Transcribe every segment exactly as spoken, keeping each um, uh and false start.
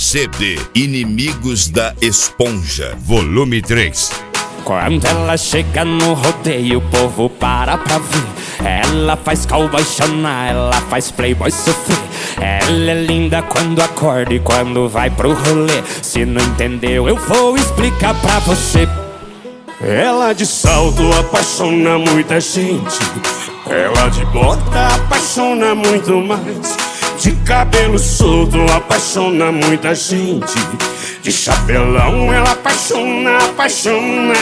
C D Inimigos da Esponja, volume três. Quando ela chega no rodeio, o povo para pra ver. Ela faz cowboy chorar, ela faz playboy sofrer. Ela é linda quando acorda e quando vai pro rolê. Se não entendeu, eu vou explicar pra você. Ela de salto apaixona muita gente. Ela de bota apaixona muito mais. De cabelo solto apaixona muita gente. De chapelão ela apaixona, apaixona,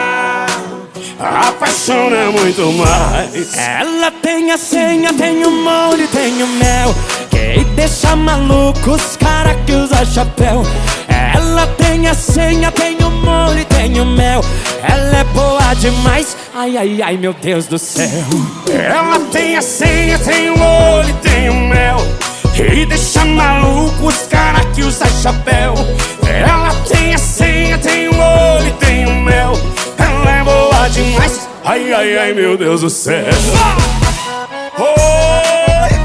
apaixona muito mais. Ela tem a senha, tem o molho, tem o mel, que deixa maluco os cara que usa chapéu. Ela tem a senha, tem o molho, tem o mel. Ela é boa demais, ai, ai, ai, meu Deus do céu. Ela tem a senha, tem o molho, tem o mel, e deixa maluco os cara que usa chapéu. Ela tem a senha, tem o olho e tem o mel. Ela é boa demais, ai, ai, ai, meu Deus do céu. Oi!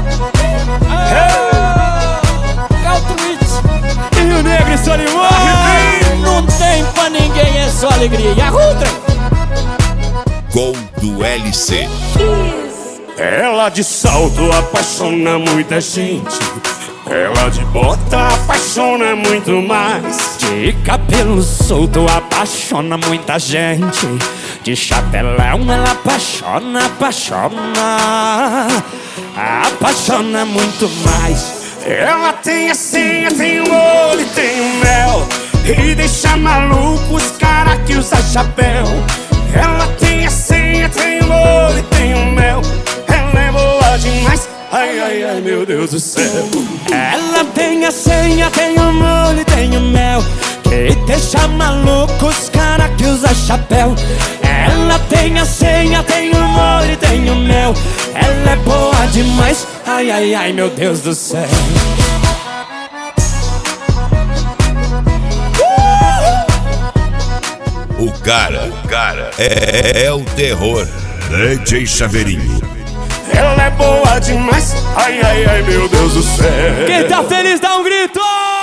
E o Negro e Solimão, não tem pra ninguém, é só alegria. E a Rutra? Gol do L C. Ela de salto apaixona muita gente. Ela de bota apaixona muito mais. De cabelo solto apaixona muita gente. De chapelão ela apaixona, apaixona, apaixona muito mais. Ela tem a senha, tem o olho e tem o mel, e deixa maluco os cara que usa chapéu. Ela tem a senha, tem o olho e tem o mel. Ela é boa demais, ai, ai, ai, meu Deus do céu. Ela tem a senha, tem o molho e tem o mel, que deixa maluco os cara que usa chapéu. Ela tem a senha, tem o molho e tem o mel. Ela é boa demais, ai, ai, ai, meu Deus do céu. O cara, o cara é, é o terror. D J Chaveirinho. Ela é boa demais, ai, ai, ai, meu Deus do céu. Quem tá feliz dá um grito!